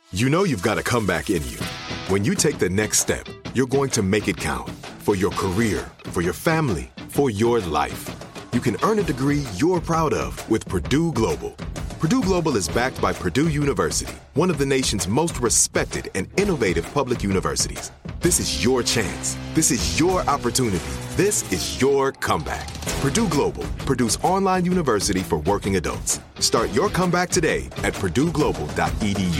You know you've got a comeback in you. When you take the next step, you're going to make it count. For your career, for your family, for your life. You can earn a degree you're proud of with Purdue Global. Purdue Global is backed by Purdue University, one of the nation's most respected and innovative public universities. This is your chance. This is your opportunity. This is your comeback. Purdue Global, Purdue's online university for working adults. Start your comeback today at purdueglobal.edu.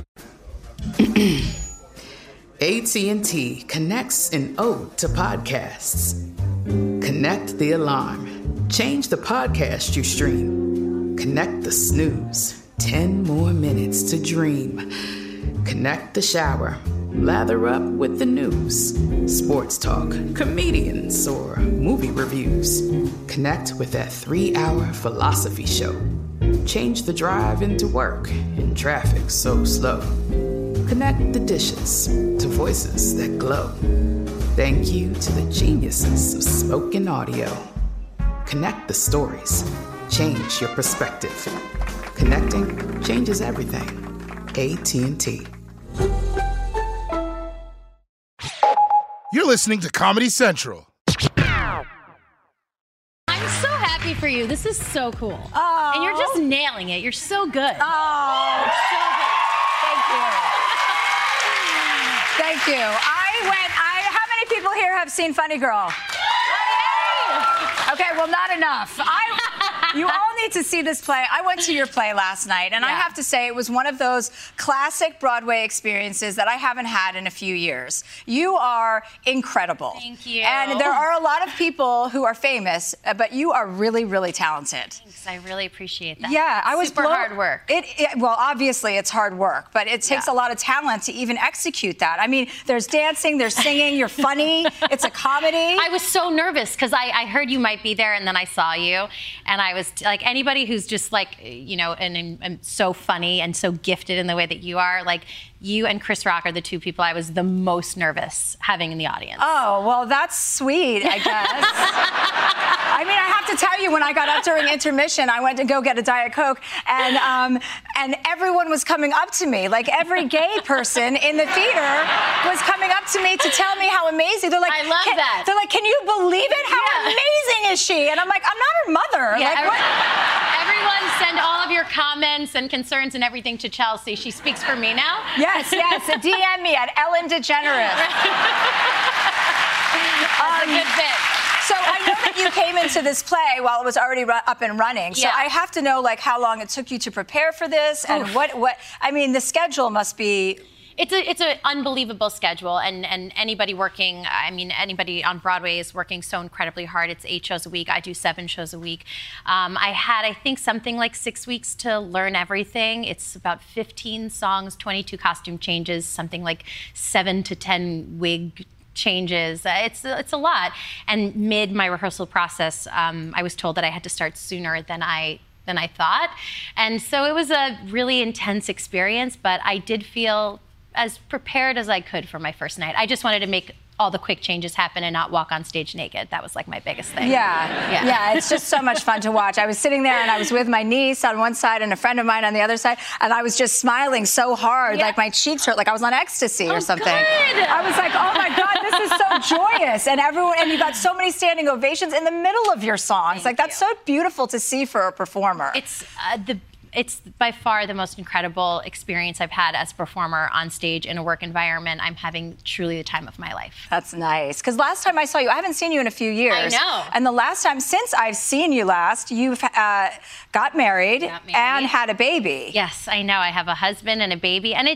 AT&T connects an ode to podcasts. Connect the alarm. Change the podcast you stream. Connect the snooze. 10 more minutes to dream. Connect the shower. Lather up with the news. Sports talk, comedians, or movie reviews. Connect with that 3-hour philosophy show. Change the drive into work in traffic so slow. Connect the dishes to voices that glow. Thank you to the geniuses of spoken audio. Connect the stories. Change your perspective. Connecting changes everything. AT&T. You're listening to Comedy Central. I'm so happy for you. This is so cool. Oh. And you're just nailing it. You're so good. Oh, so good. Thank you. How many people here have seen Funny Girl? Okay, well, not enough. You all need to see this play. I went to your play last night, and I have to say it was one of those classic Broadway experiences that I haven't had in a few years. You are incredible. Thank you. And there are a lot of people who are famous, but you are really, really talented. Thanks. I really appreciate that. Yeah, I was super hard work. Well, obviously it's hard work, but it takes a lot of talent to even execute that. I mean, there's dancing, there's singing, you're funny, it's a comedy. I was so nervous because I heard you might be there, and then I saw you, and I was like, anybody who's just like, you know, and so funny and so gifted in the way that you are, like, you and Chris Rock are the two people I was the most nervous having in the audience. Oh, well, that's sweet, I guess. I mean, I have to tell you, when I got up during intermission, I went to go get a Diet Coke, and everyone was coming up to me. Like, every gay person in the theater was coming up to me to tell me how amazing. They're like, I love that. They're like, can you believe it? How amazing is she? And I'm like, I'm not her mother. Yeah, like, what? Everyone send all of your comments and concerns and everything to Chelsea. She speaks for me now. Yes, DM me at Ellen DeGeneres. That's a good bit. So I know that you came into this play while it was already up and running. So I have to know, like, how long it took you to prepare for this, and what I mean, the schedule must be. It's an unbelievable schedule, and anybody working, I mean, anybody on Broadway is working so incredibly hard. It's 8 shows a week. I do 7 shows a week. I had, I think, something like 6 weeks to learn everything. It's about 15 songs, 22 costume changes, something like 7 to 10 wig changes. It's a lot. And mid my rehearsal process, I was told that I had to start sooner than I thought. And so it was a really intense experience, but I did feel as prepared as I could for my first night. I just wanted to make all the quick changes happen and not walk on stage naked. That was like my biggest thing. Yeah, it's just so much fun to watch. I was sitting there and I was with my niece on one side and a friend of mine on the other side, and I was just smiling so hard, like my cheeks hurt, like I was on ecstasy or something. Good. I was like, oh my God, this is so joyous. And you got so many standing ovations in the middle of your songs. That's so beautiful to see for a performer. It's by far the most incredible experience I've had as a performer on stage in a work environment. I'm having truly the time of my life. That's nice. Because last time I saw you, I haven't seen you in a few years. I know. And the last time, since I've seen you last, you've got married and had a baby. Yes, I know. I have a husband and a baby. And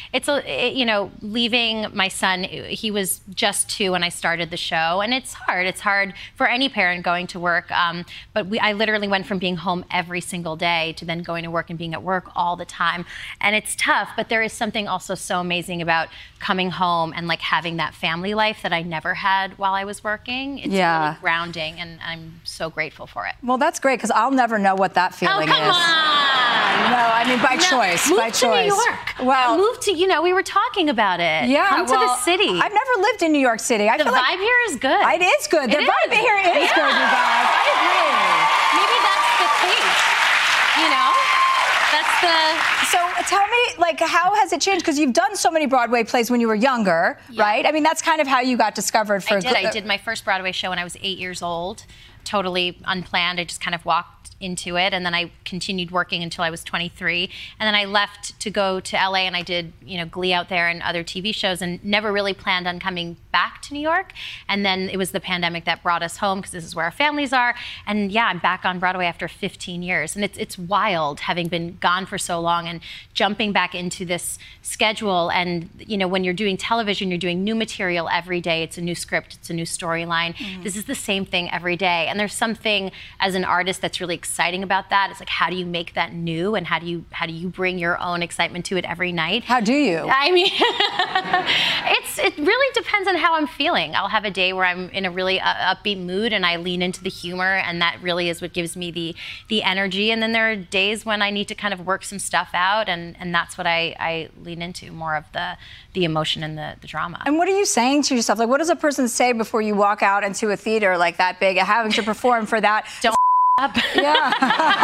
leaving my son, he was just 2 when I started the show. And it's hard. It's hard for any parent going to work. But I literally went from being home every single day to then going to work and being at work all the time. And it's tough, but there is something also so amazing about coming home and like having that family life that I never had while I was working. It's really grounding, and I'm so grateful for it. Well, that's great, because I'll never know what that feeling is. Oh, come on! No, I mean, by choice. Move by to choice. New York. Well, move to, we were talking about it. Yeah, come to the city. I've never lived in New York City. The vibe here is good. It is good. The vibe here is good, you guys. I agree. Maybe that's the case, That's So tell me, like, how has it changed? Because you've done so many Broadway plays when you were younger, right? I mean, that's kind of how you got discovered for... I did my first Broadway show when I was 8 years old. Totally unplanned. I just kind of walked into it, and then I continued working until I was 23, and then I left to go to LA, and I did, Glee out there and other TV shows, and never really planned on coming back to New York. And then it was the pandemic that brought us home, because this is where our families are. And yeah, I'm back on Broadway after 15 years, and it's wild having been gone for so long and jumping back into this schedule. And when you're doing television, you're doing new material every day. It's a new script, it's a new storyline. This is the same thing every day, and there's something as an artist that's really exciting about that. It's like, how do you make that new, and how do you bring your own excitement to it every night? How do you? I mean, it really depends on how I'm feeling. I'll have a day where I'm in a really upbeat mood and I lean into the humor, and that really is what gives me the energy. And then there are days when I need to kind of work some stuff out, and that's what I lean into, more of the emotion and the drama. And what are you saying to yourself? Like, what does a person say before you walk out into a theater like that big, having to perform for that? Don't up. Yeah.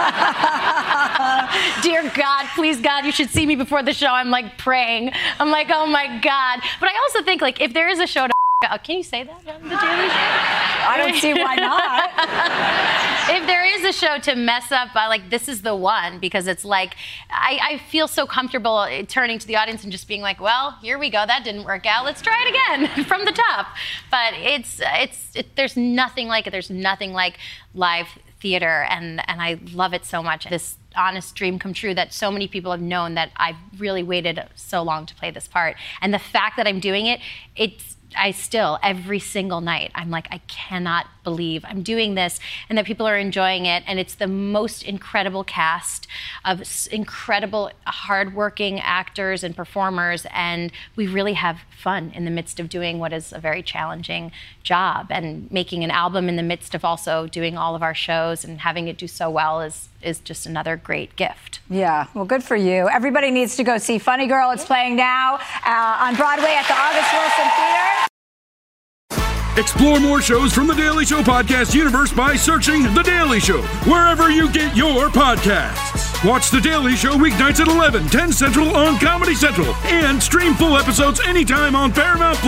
Dear God, please God, you should see me before the show. I'm like praying. I'm like, oh my God. But I also think, like, if there is a show to can you say that on the Daily Show? I don't see why not. If there is a show to mess up, this is the one, because it's like, I feel so comfortable turning to the audience and just being like, well, here we go. That didn't work out. Let's try it again from the top. But there's nothing like it. There's nothing like live theater, and I love it so much. This honest dream come true that so many people have known, that I've really waited so long to play this part. And the fact that I'm doing it, I still, every single night, I'm like, I cannot believe I'm doing this, and that people are enjoying it. And it's the most incredible cast of incredible, hardworking actors and performers. And we really have fun in the midst of doing what is a very challenging job. And making an album in the midst of also doing all of our shows and having it do so well is just another great gift. Yeah, well, good for you. Everybody needs to go see Funny Girl. It's playing now on Broadway at the August Wilson Theater. Explore more shows from The Daily Show podcast universe by searching The Daily Show wherever you get your podcasts. Watch The Daily Show weeknights at 11, 10 Central on Comedy Central, and stream full episodes anytime on Paramount+.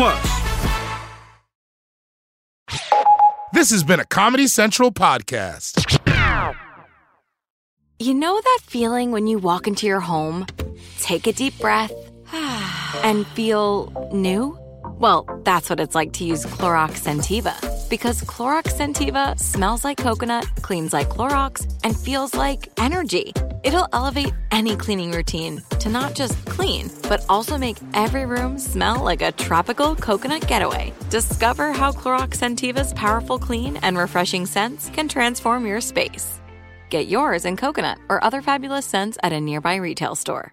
This has been a Comedy Central podcast. You know that feeling when you walk into your home, take a deep breath, and feel new? Well, that's what it's like to use Clorox Scentiva. Because Clorox Scentiva smells like coconut, cleans like Clorox, and feels like energy. It'll elevate any cleaning routine to not just clean, but also make every room smell like a tropical coconut getaway. Discover how Clorox Scentiva's powerful clean and refreshing scents can transform your space. Get yours in coconut or other fabulous scents at a nearby retail store.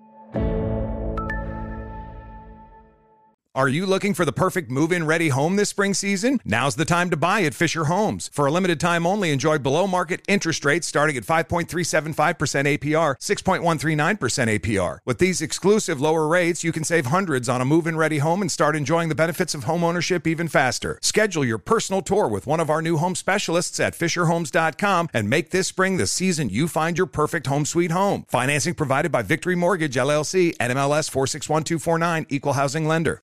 Are you looking for the perfect move-in ready home this spring season? Now's the time to buy at Fisher Homes. For a limited time only, enjoy below-market interest rates starting at 5.375% APR, 6.139% APR. With these exclusive lower rates, you can save hundreds on a move-in ready home and start enjoying the benefits of homeownership even faster. Schedule your personal tour with one of our new home specialists at FisherHomes.com and make this spring the season you find your perfect home sweet home. Financing provided by Victory Mortgage, LLC, NMLS 461249, Equal Housing Lender.